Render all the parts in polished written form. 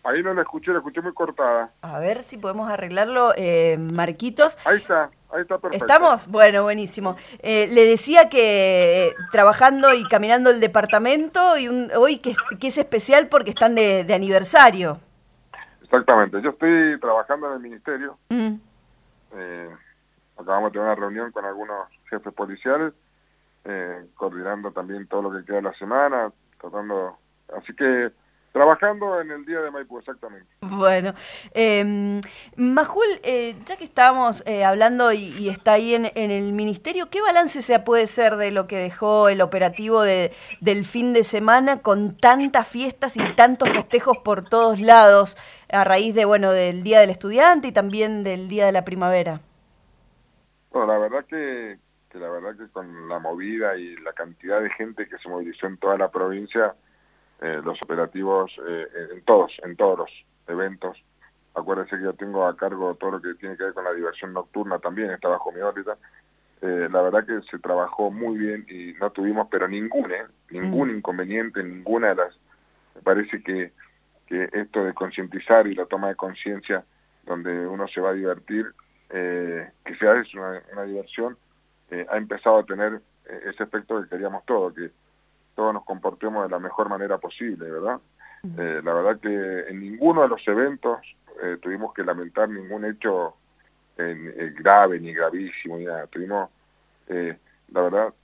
Ahí no la escuché muy cortada. A ver si podemos arreglarlo, Marquitos. Ahí está perfecto. ¿Estamos? Bueno, buenísimo. Le decía que trabajando y caminando el departamento y hoy que es especial porque están de aniversario. Exactamente. Yo estoy trabajando en el ministerio. Mm. eh, Acabamos de tener una reunión con algunos jefes policiales, coordinando también todo lo que queda de la semana, tratando... Así que trabajando en el día de Maipú, exactamente. Bueno, Majul, ya que estábamos hablando y está ahí en el ministerio, ¿qué balance se puede hacer de lo que dejó el operativo del fin de semana con tantas fiestas y tantos festejos por todos lados a raíz de, bueno, del Día del Estudiante y también del Día de la Primavera? Bueno, la verdad que con la movida y la cantidad de gente que se movilizó en toda la provincia, los operativos en todos los eventos. Acuérdense que yo tengo a cargo todo lo que tiene que ver con la diversión nocturna también, está bajo mi órbita. La verdad que se trabajó muy bien y no tuvimos, pero Mm. ningún inconveniente, ninguna de las... Me parece que esto de concientizar y la toma de conciencia, donde uno se va a divertir, que sea es una diversión, ha empezado a tener ese efecto que queríamos todos, que todos nos comportemos de la mejor manera posible, ¿verdad? La verdad que en ninguno de los eventos tuvimos que lamentar ningún hecho grave ni gravísimo, ni nada. Tuvimos, la verdad,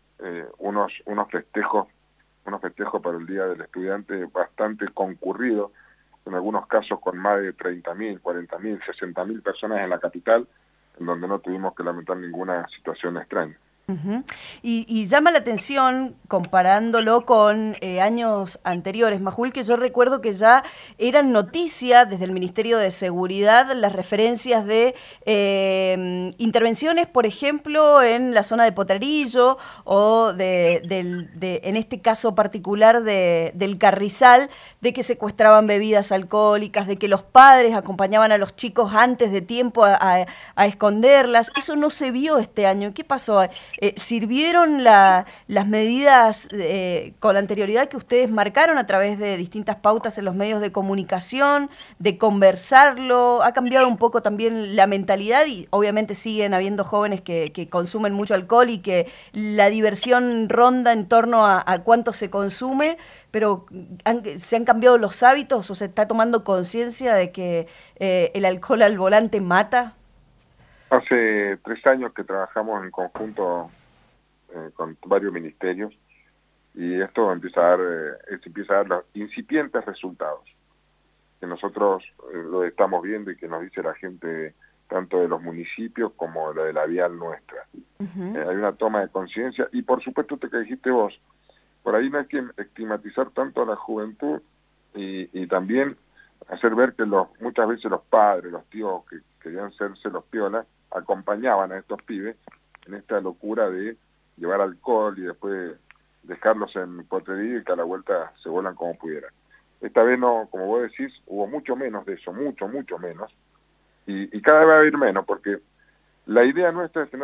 unos festejos para el Día del Estudiante bastante concurridos, en algunos casos con más de 30.000, 40.000, 60.000 personas en la capital, en donde no tuvimos que lamentar ninguna situación extraña. Ujú. Y llama la atención, comparándolo con años anteriores, Majul, que yo recuerdo que ya eran noticia desde el Ministerio de Seguridad las referencias de intervenciones, por ejemplo, en la zona de Potrerillo o en este caso particular del Carrizal, de que secuestraban bebidas alcohólicas, de que los padres acompañaban a los chicos antes de tiempo a esconderlas. Eso no se vio este año. ¿Qué pasó? ¿Sirvieron las medidas con anterioridad que ustedes marcaron a través de distintas pautas en los medios de comunicación, de conversarlo? ¿Ha cambiado un poco también la mentalidad? Y obviamente siguen habiendo jóvenes que consumen mucho alcohol y que la diversión ronda en torno a cuánto se consume, pero ¿se han cambiado los hábitos o se está tomando conciencia de que el alcohol al volante mata? Hace 3 años que trabajamos en conjunto con varios ministerios y esto empieza a dar los incipientes resultados que nosotros lo estamos viendo y que nos dice la gente tanto de los municipios como de la vial nuestra. Ujú. Hay una toma de conciencia y por supuesto lo que dijiste vos, por ahí no hay que estigmatizar tanto a la juventud y también hacer ver que muchas veces los padres, los tíos que querían serse los piolas, acompañaban a estos pibes en esta locura de llevar alcohol y después dejarlos en potrería y que a la vuelta se vuelan como pudieran. Esta vez no, como vos decís, hubo mucho menos de eso, mucho menos, y cada vez va a haber menos, porque la idea nuestra es tener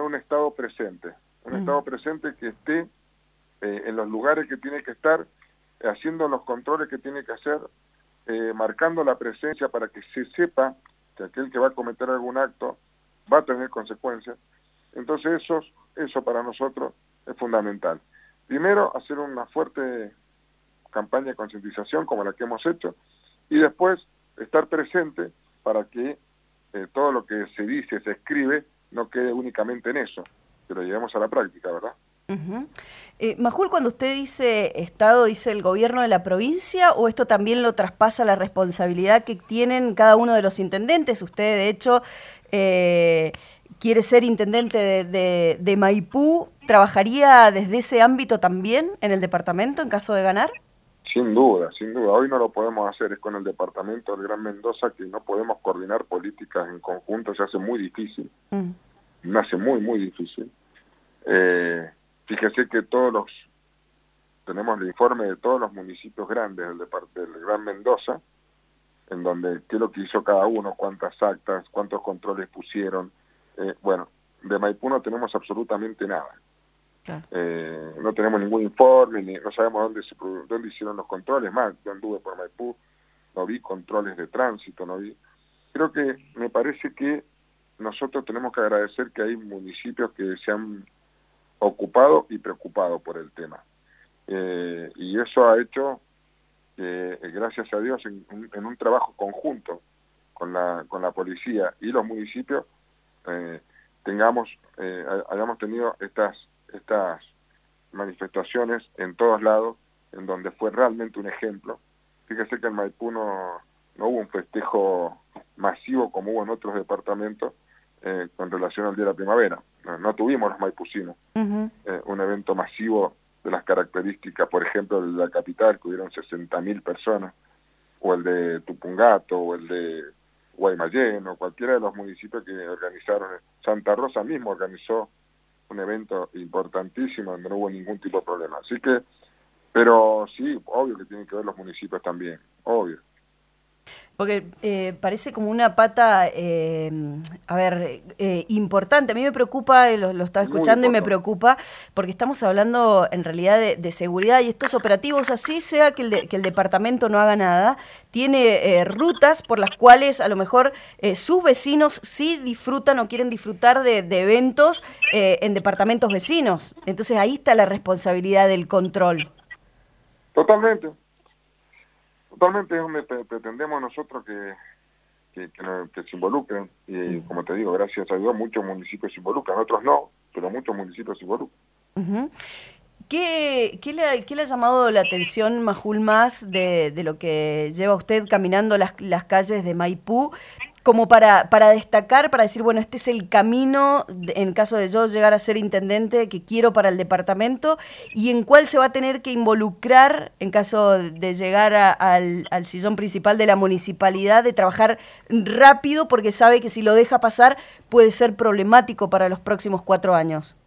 un Mm. estado presente que esté en los lugares que tiene que estar, haciendo los controles que tiene que hacer, marcando la presencia para que se sepa que aquel que va a cometer algún acto va a tener consecuencias. Entonces eso para nosotros es fundamental. Primero, hacer una fuerte campaña de concientización como la que hemos hecho y después estar presente para que todo lo que se dice, se escribe, no quede únicamente en eso, que lo llevemos a la práctica, ¿verdad? Ujú. Majul, cuando usted dice Estado, ¿dice el gobierno de la provincia o esto también lo traspasa la responsabilidad que tienen cada uno de los intendentes? Usted, de hecho, eh, quiere ser intendente de Maipú. ¿Trabajaría desde ese ámbito también en el departamento en caso de ganar? Sin duda, sin duda. Hoy no lo podemos hacer, es con el departamento del Gran Mendoza que no podemos coordinar políticas en conjunto, se hace muy difícil, Mm. me hace muy difícil. Fíjese que tenemos el informe de todos los municipios grandes del Gran Mendoza, en donde qué es lo que hizo cada uno, cuántas actas, cuántos controles pusieron. Bueno, de Maipú no tenemos absolutamente nada. Claro. No tenemos ningún informe, no sabemos dónde hicieron los controles, más, yo anduve por Maipú, no vi controles de tránsito, no vi. Creo que me parece que nosotros tenemos que agradecer que hay municipios que se han ocupado y preocupado por el tema. Y eso ha hecho que, gracias a Dios, en un trabajo conjunto con la policía y los municipios, hayamos tenido estas manifestaciones en todos lados, en donde fue realmente un ejemplo. Fíjese que en Maipú no hubo un festejo masivo como hubo en otros departamentos con relación al Día de la Primavera. No tuvimos los maipucinos un evento masivo de las características, por ejemplo, el de la capital, que hubieron 60.000 personas, o el de Tupungato, o el de Guaymallén, o cualquiera de los municipios que organizaron. Santa Rosa mismo organizó un evento importantísimo donde no hubo ningún tipo de problema. Así que, pero sí, obvio que tienen que ver los municipios también, obvio. Porque parece como una pata, importante. A mí me preocupa, lo estaba escuchando y me preocupa, porque estamos hablando en realidad de seguridad y estos operativos, así sea que el departamento no haga nada, tiene rutas por las cuales a lo mejor sus vecinos sí disfrutan o quieren disfrutar de eventos en departamentos vecinos. Entonces ahí está la responsabilidad del control. Totalmente. Totalmente es donde pretendemos nosotros que se involucren, y como te digo, gracias a Dios muchos municipios se involucran, otros no, pero muchos municipios se involucran. ¿Qué le ha llamado la atención, Majul, más de lo que lleva usted caminando las calles de Maipú, como para destacar, para decir, bueno, este es el camino, en caso de yo llegar a ser intendente, que quiero para el departamento, y en cuál se va a tener que involucrar, en caso de llegar al sillón principal de la municipalidad, de trabajar rápido, porque sabe que si lo deja pasar puede ser problemático para los próximos 4 años?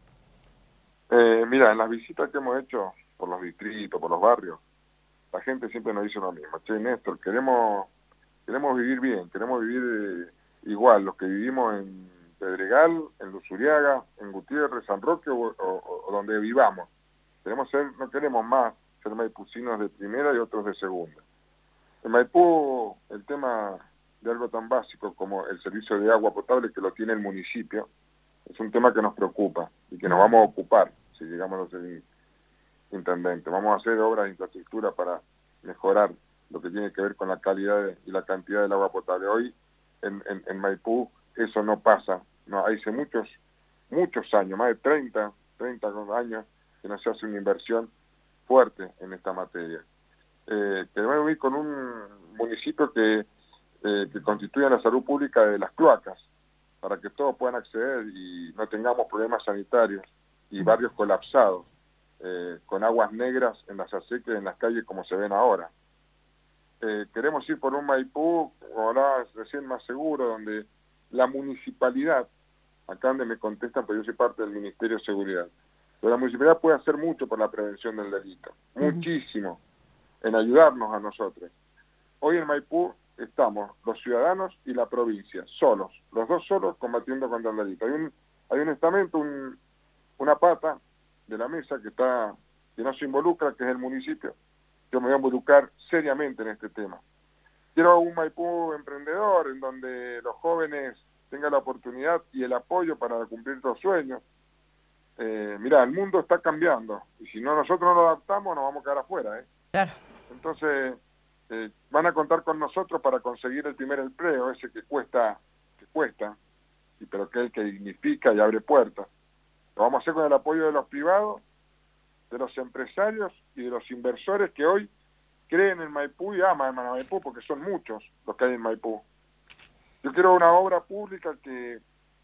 Mira, en las visitas que hemos hecho por los distritos, por los barrios, la gente siempre nos dice lo mismo: che, Néstor, queremos vivir bien, queremos vivir igual, los que vivimos en Pedregal, en Luzuriaga, en Gutiérrez, San Roque o donde vivamos. No queremos más ser maipucinos de primera y otros de segunda. En Maipú, el tema de algo tan básico como el servicio de agua potable, que lo tiene el municipio, es un tema que nos preocupa y que nos vamos a ocupar si llegamos a ser intendente. Vamos a hacer obras de infraestructura para mejorar lo que tiene que ver con la calidad y la cantidad del agua potable. Hoy en Maipú eso no pasa, no, hace muchos años, más de 30 años que no se hace una inversión fuerte en esta materia. Queremos vivir con un municipio que constituya la salud pública de las cloacas, para que todos puedan acceder y no tengamos problemas sanitarios y barrios colapsados, con aguas negras en las acequias y en las calles como se ven ahora. Queremos ir por un Maipú, ahora recién, más seguro, donde la municipalidad, acá donde me contestan, pues yo soy parte del Ministerio de Seguridad, pero la municipalidad puede hacer mucho por la prevención del delito, muchísimo, en ayudarnos a nosotros. Hoy en Maipú estamos los ciudadanos y la provincia, solos, los dos solos combatiendo contra el delito. Hay un estamento, una pata de la mesa que no se involucra, que es el municipio. Yo me voy a involucrar seriamente en este tema. Quiero un Maipú emprendedor, en donde los jóvenes tengan la oportunidad y el apoyo para cumplir los sueños. Mirá, el mundo está cambiando, y si nosotros no lo adaptamos, nos vamos a quedar afuera. Claro. Entonces, van a contar con nosotros para conseguir el primer empleo, ese que cuesta, pero que es el que dignifica y abre puertas. Lo vamos a hacer con el apoyo de los privados, de los empresarios y de los inversores que hoy creen en Maipú y aman a Maipú, porque son muchos los que hay en Maipú. Yo quiero una obra pública que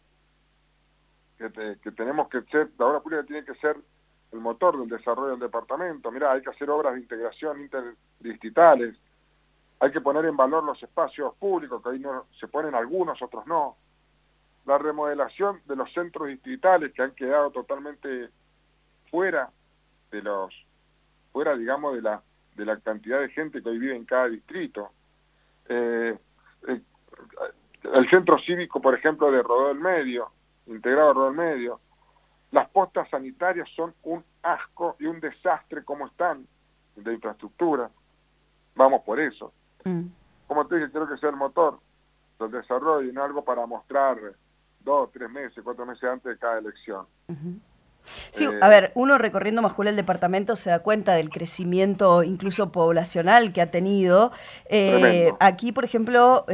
tenemos que ser, la obra pública tiene que ser el motor del desarrollo del departamento. Mirá, hay que hacer obras de integración interdistritales, hay que poner en valor los espacios públicos, que ahí no se ponen algunos, otros no. La remodelación de los centros distritales, que han quedado totalmente fuera, digamos, de la cantidad de gente que hoy vive en cada distrito. El centro cívico, por ejemplo, de Rodó del Medio, integrado a Rodó del Medio. Las postas sanitarias son un asco y un desastre como están, de infraestructura. Vamos por eso. como te dije, creo que sea el motor del desarrollo y no algo para mostrar 2, 3 meses, 4 meses antes de cada elección. Sí, a ver, uno recorriendo Majul el departamento se da cuenta del crecimiento incluso poblacional que ha tenido. Aquí, por ejemplo,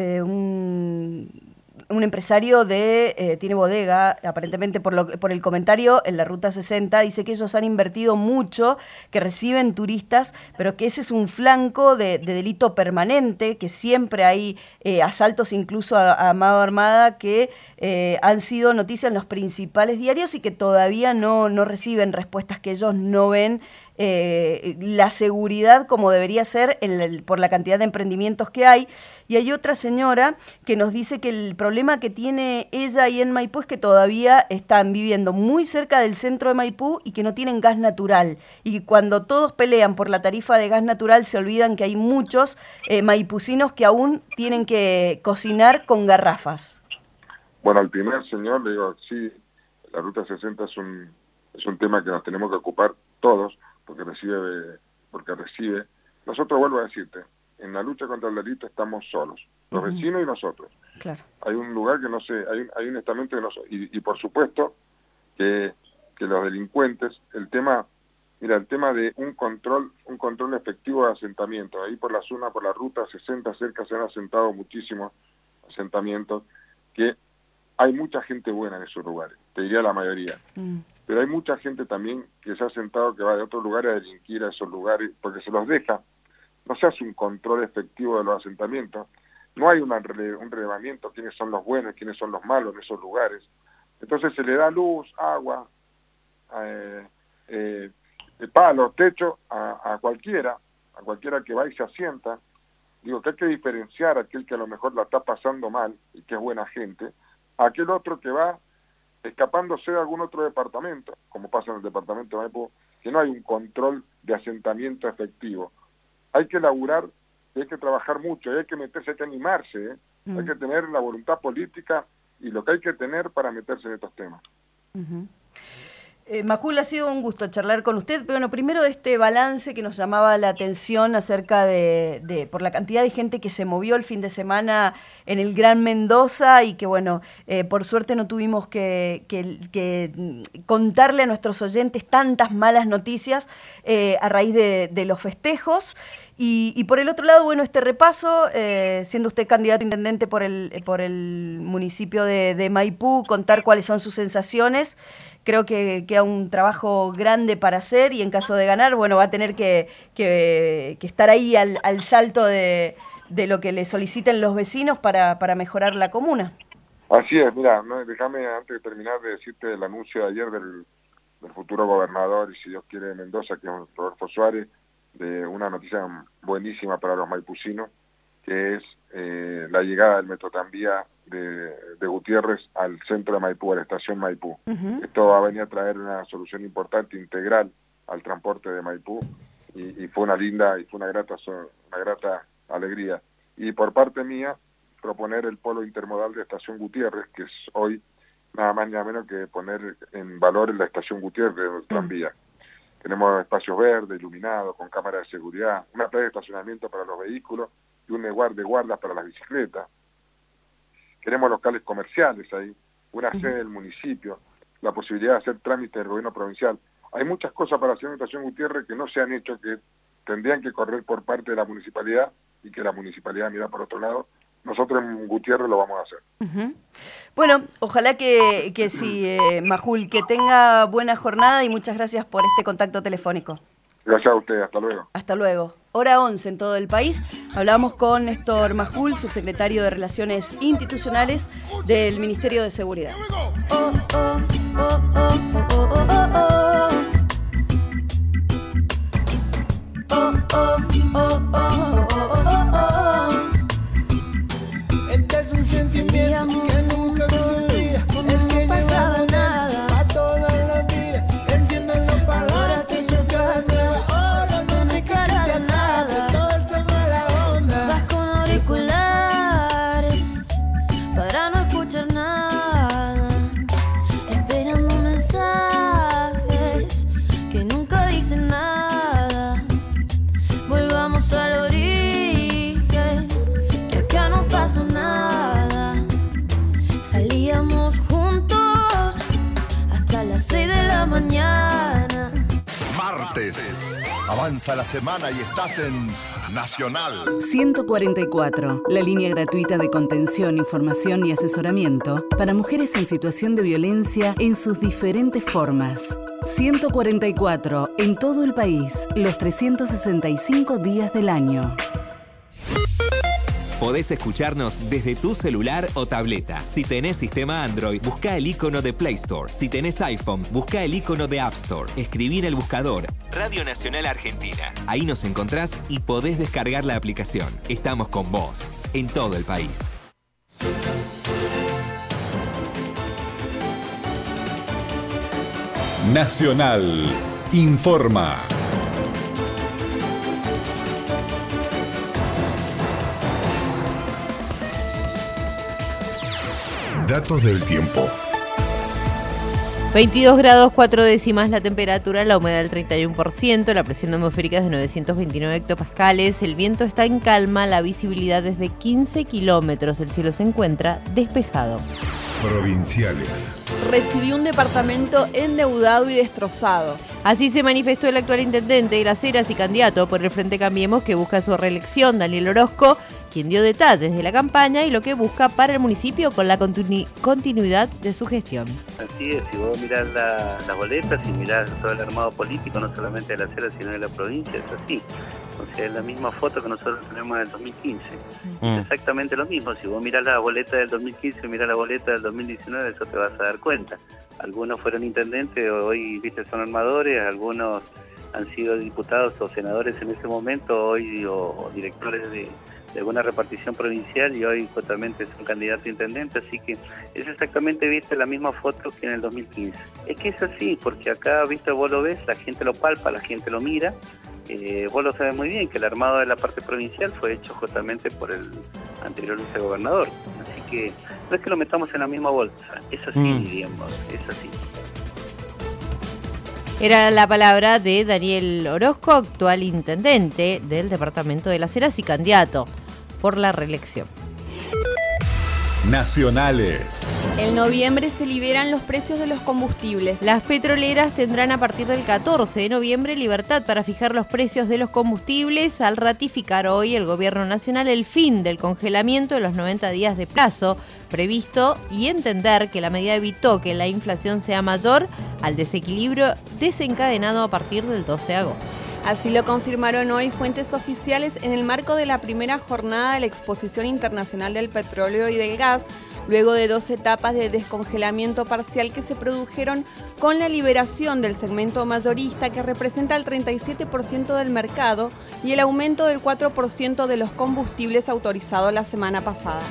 un empresario tiene bodega, aparentemente por el comentario en la Ruta 60, dice que ellos han invertido mucho, que reciben turistas, pero que ese es un flanco de delito permanente, que siempre hay asaltos incluso a mano armada que han sido noticias en los principales diarios y que todavía no reciben respuestas, que ellos no ven la seguridad como debería ser por la cantidad de emprendimientos que hay. Y hay otra señora que nos dice que el problema que tiene ella ahí en Maipú es que todavía están viviendo muy cerca del centro de Maipú y que no tienen gas natural. Y cuando todos pelean por la tarifa de gas natural se olvidan que hay muchos maipucinos que aún tienen que cocinar con garrafas. Bueno, al primer señor le digo, sí, la Ruta 60 es un tema que nos tenemos que ocupar todos, porque recibe. Nosotros, vuelvo a decirte, en la lucha contra el delito estamos solos, los vecinos y nosotros. Claro. Hay un lugar que no sé, hay un estamento que no sé, y por supuesto que los delincuentes, el tema de un control efectivo de asentamientos, ahí por la zona, por la Ruta 60 cerca se han asentado muchísimos asentamientos, que hay mucha gente buena en esos lugares, te diría la mayoría. Pero hay mucha gente también que se ha sentado, que va de otros lugares a delinquir a esos lugares, porque se los deja. No se hace un control efectivo de los asentamientos. No hay un relevamiento, quiénes son los buenos, quiénes son los malos en esos lugares. Entonces se le da luz, agua, palos, techo a cualquiera que va y se asienta. Digo que hay que diferenciar a aquel que a lo mejor la está pasando mal y que es buena gente, a aquel otro que va escapándose de algún otro departamento, como pasa en el departamento de Maipú, que no hay un control de asentamiento efectivo. Hay que laburar, hay que trabajar mucho, hay que meterse, hay que animarse, hay que tener la voluntad política y lo que hay que tener para meterse en estos temas. Majul, ha sido un gusto charlar con usted, pero bueno, primero de este balance que nos llamaba la atención acerca por la cantidad de gente que se movió el fin de semana en el Gran Mendoza y que bueno, por suerte no tuvimos que contarle a nuestros oyentes tantas malas noticias a raíz de los festejos. Y por el otro lado, bueno, este repaso, siendo usted candidato a intendente por el municipio de Maipú, contar cuáles son sus sensaciones, creo que queda un trabajo grande para hacer y en caso de ganar, bueno, va a tener que estar ahí al salto de lo que le soliciten los vecinos para mejorar la comuna. Así es, mira, déjame antes de terminar de decirte el anuncio de ayer del futuro gobernador y si Dios quiere de Mendoza, que es Rodolfo Suárez, de una noticia buenísima para los maipucinos, que es la llegada del Metrotranvía de Gutiérrez al centro de Maipú, a la estación Maipú. Esto va a venir a traer una solución importante, integral al transporte de Maipú, y fue una linda y fue una grata alegría. Y por parte mía, proponer el polo intermodal de Estación Gutiérrez, que es hoy nada más ni nada menos que poner en valor en la Estación Gutiérrez del tranvía. Tenemos espacios verdes, iluminados, con cámaras de seguridad, una playa de estacionamiento para los vehículos y un lugar de guardas para las bicicletas. Queremos locales comerciales ahí, una sede del municipio, la posibilidad de hacer trámites del gobierno provincial. Hay muchas cosas para hacer en Estación Gutiérrez que no se han hecho, que tendrían que correr por parte de la municipalidad y que la municipalidad mira por otro lado. Nosotros en Gutiérrez lo vamos a hacer. Bueno, ojalá que sí, Majul, que tenga buena jornada y muchas gracias por este contacto telefónico. Gracias a usted, hasta luego. Hasta luego. Hora 11 en todo el país. Hablamos con Néstor Majul, subsecretario de Relaciones Institucionales del Ministerio de Seguridad. Es un sentimiento que nunca se olvida, el que lleva adentro pa' toda la vida. Encienden los parlantes en su casa, ahora no me quita nada, todo se va la onda. Vas con auriculares para no escuchar nada, esperando mensajes que nunca dicen nada. Volvamos al origen, mañana. Martes. Avanza la semana y estás en Nacional. 144, la línea gratuita de contención, información y asesoramiento para mujeres en situación de violencia en sus diferentes formas. 144, en todo el país, los 365 días del año. Podés escucharnos desde tu celular o tableta. Si tenés sistema Android, buscá el icono de Play Store. Si tenés iPhone, buscá el icono de App Store. Escribí en el buscador Radio Nacional Argentina. Ahí nos encontrás y podés descargar la aplicación. Estamos con vos, en todo el país. Nacional informa. Datos del tiempo. 22 grados 4 décimas la temperatura, la humedad del 31%, la presión atmosférica es de 929 hectopascales, el viento está en calma, la visibilidad es de 15 kilómetros, el cielo se encuentra despejado. Provinciales. Recibí un departamento endeudado y destrozado. Así se manifestó el actual intendente de Las Heras y candidato por el Frente Cambiemos que busca su reelección, Daniel Orozco, quien dio detalles de la campaña y lo que busca para el municipio con la continuidad de su gestión. Así es, si vos mirás las boletas y mirás todo el armado político, no solamente de Las Heras, sino de la provincia, es así. O sea, es la misma foto que nosotros tenemos del 2015. Es exactamente lo mismo. Si vos mirás la boleta del 2015 y mirás la boleta del 2019, eso te vas a dar cuenta. Algunos fueron intendentes, hoy viste son armadores, algunos han sido diputados o senadores en ese momento, hoy o directores de alguna repartición provincial y hoy justamente son candidatos a intendente, así que es exactamente, viste, la misma foto que en el 2015. Es que es así, porque acá, viste, vos lo ves, la gente lo palpa, la gente lo mira, vos lo sabés muy bien, que el armado de la parte provincial fue hecho justamente por el anterior vicegobernador, así que no es que lo metamos en la misma bolsa, es así, diríamos, es así. Era la palabra de Daniel Orozco, actual intendente del departamento de Las Heras y candidato por la reelección. Nacionales. En noviembre se liberan los precios de los combustibles. Las petroleras tendrán a partir del 14 de noviembre libertad para fijar los precios de los combustibles al ratificar hoy el Gobierno Nacional el fin del congelamiento de los 90 días de plazo previsto y entender que la medida evitó que la inflación sea mayor al desequilibrio desencadenado a partir del 12 de agosto. Así lo confirmaron hoy fuentes oficiales en el marco de la primera jornada de la Exposición Internacional del Petróleo y del Gas, luego de 2 etapas de descongelamiento parcial que se produjeron con la liberación del segmento mayorista que representa el 37% del mercado y el aumento del 4% de los combustibles autorizados la semana pasada.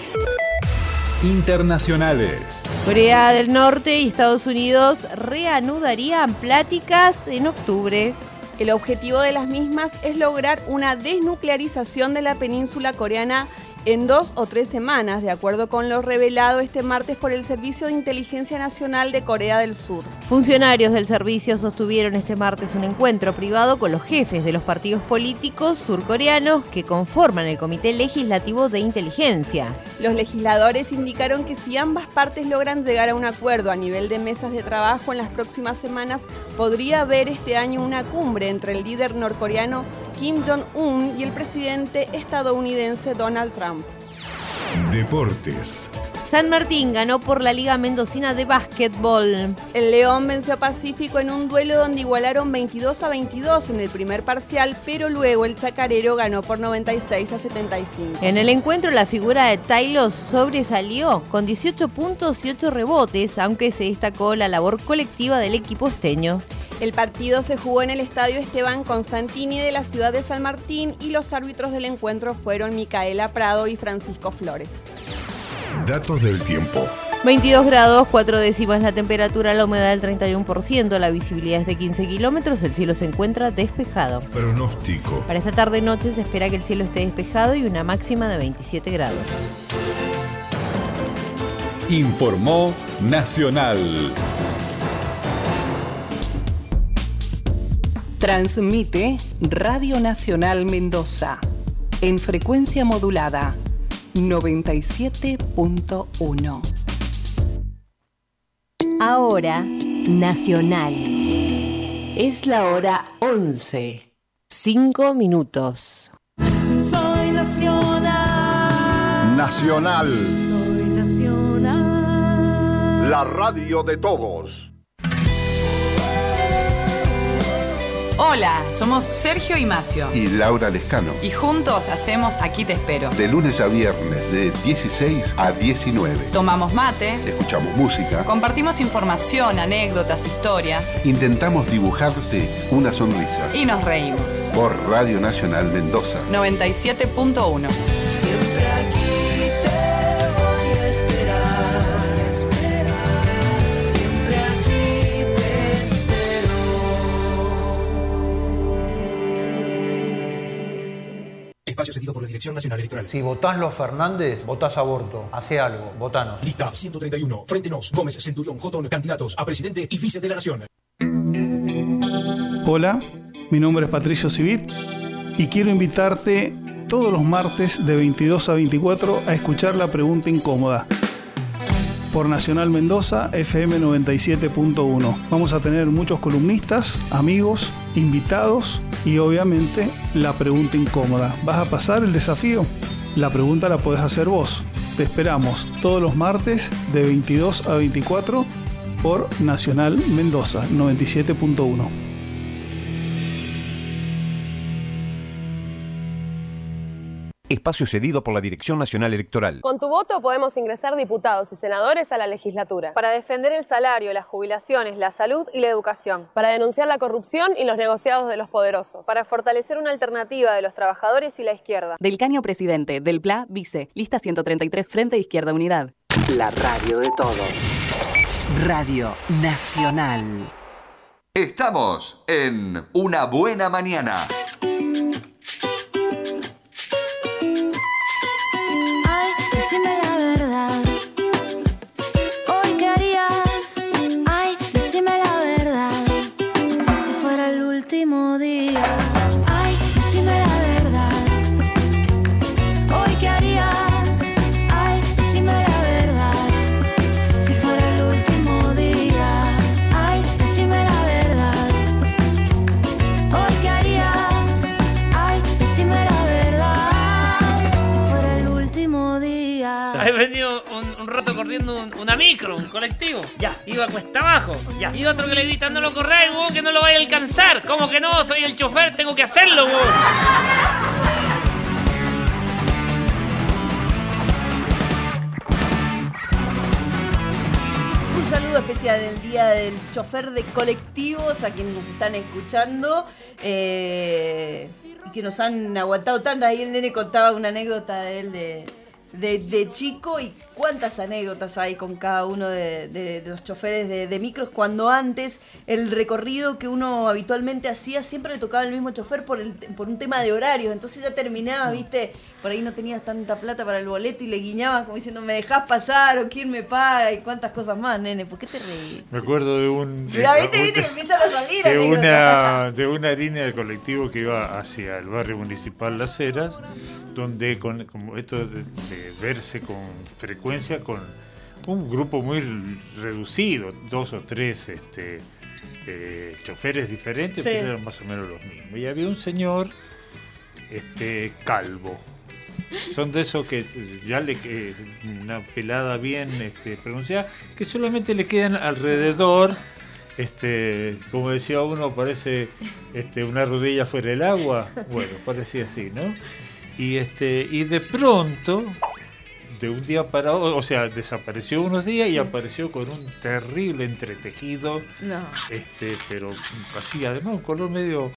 Internacionales. Corea del Norte y Estados Unidos reanudarían pláticas en octubre. El objetivo de las mismas es lograr una desnuclearización de la península coreana en 2 o 3 semanas, de acuerdo con lo revelado este martes por el Servicio de Inteligencia Nacional de Corea del Sur. Funcionarios del servicio sostuvieron este martes un encuentro privado con los jefes de los partidos políticos surcoreanos que conforman el Comité Legislativo de Inteligencia. Los legisladores indicaron que si ambas partes logran llegar a un acuerdo a nivel de mesas de trabajo en las próximas semanas, podría haber este año una cumbre entre el líder norcoreano Kim Jong-un y el presidente estadounidense Donald Trump. Deportes. San Martín ganó por la Liga Mendocina de Básquetbol. El León venció a Pacífico en un duelo donde igualaron 22-22 en el primer parcial, pero luego el Chacarero ganó por 96-75. En el encuentro la figura de Taylos sobresalió con 18 puntos y 8 rebotes, aunque se destacó la labor colectiva del equipo esteño. El partido se jugó en el estadio Esteban Constantini de la ciudad de San Martín y los árbitros del encuentro fueron Micaela Prado y Francisco Flores. Datos del tiempo. 22 grados 4 décimas la temperatura, la humedad del 31%, la visibilidad es de 15 kilómetros, el cielo se encuentra despejado. Pronóstico. Para esta tarde-noche se espera que el cielo esté despejado y una máxima de 27 grados. Informó Nacional. Transmite Radio Nacional Mendoza en frecuencia modulada 97.1. Ahora, Nacional. Es la hora 11. 5 minutos. Soy nacional. Nacional. Soy nacional. La radio de todos. Hola, somos Sergio y Macio. Y Laura Lescano. Y juntos hacemos Aquí te espero. De lunes a viernes, de 16 a 19. Tomamos mate. Escuchamos música. Compartimos información, anécdotas, historias. Intentamos dibujarte una sonrisa. Y nos reímos. Por Radio Nacional Mendoza. 97.1. Siempre aquí te voy a esperar. Siempre aquí te espero. Espacio cedido por la Dirección Nacional Electoral. Si votás los Fernández, votás aborto. Hacé algo, votanos. Lista 131. Frente Nos, Gómez, Centurión, Jotón, candidatos a presidente y vice de la Nación. Hola, mi nombre es Patricio Civit y quiero invitarte todos los martes de 22 a 24 a escuchar La Pregunta Incómoda por Nacional Mendoza FM 97.1. Vamos a tener muchos columnistas, amigos, invitados y obviamente la pregunta incómoda. ¿Vas a pasar el desafío? La pregunta la podés hacer vos. Te esperamos todos los martes de 22 a 24 por Nacional Mendoza 97.1. Espacio cedido por la Dirección Nacional Electoral. Con tu voto podemos ingresar diputados y senadores a la legislatura. Para defender el salario, las jubilaciones, la salud y la educación. Para denunciar la corrupción y los negociados de los poderosos. Para fortalecer una alternativa de los trabajadores y la izquierda. Del Caño presidente, del PLA vice, lista 133 Frente Izquierda Unidad. La radio de todos. Radio Nacional. Estamos en Una Buena Mañana. Último día, ay, decime la verdad. Hoy qué harías, ay, decime la verdad. Si fuera el último día, ay, decime la verdad. Hoy qué harías, ay, decime la verdad. Si fuera el último día. He venido un rato corriendo una micro, un colectivo. Ya, iba cuesta abajo. Ya, iba otro que le grita, no lo corráis, weón, que no lo vaya a alcanzar. ¿Cómo que no? Soy el chofer, tengo que hacerlo, weón. Un saludo especial en el día del chofer de colectivos, a quienes nos están escuchando y que nos han aguantado tanto. Ahí el nene contaba una anécdota de él de chico, y cuántas anécdotas hay con cada uno de los choferes de micros, cuando antes el recorrido que uno habitualmente hacía siempre le tocaba al mismo chofer por un tema de horarios. Entonces ya terminabas, viste, por ahí no tenías tanta plata para el boleto y le guiñabas como diciendo, ¿me dejás pasar? ¿O quién me paga? Y cuántas cosas más, nene. ¿Por qué te reís? Me acuerdo de un... viste que empiezan a salir de una línea de colectivo que iba hacia el barrio municipal Las Heras, donde como esto de verse con frecuencia con un grupo muy reducido, 2 o 3 choferes diferentes, sí, pero eran más o menos los mismos. Y había un señor calvo. Son de esos que ya una pelada bien pronunciada, que solamente le quedan alrededor, como decía uno, parece una rodilla fuera del agua. Bueno, parecía así, ¿no? Y de pronto, de un día para otro, o sea, desapareció unos días y apareció con un terrible entretejido, pero así, además un color medio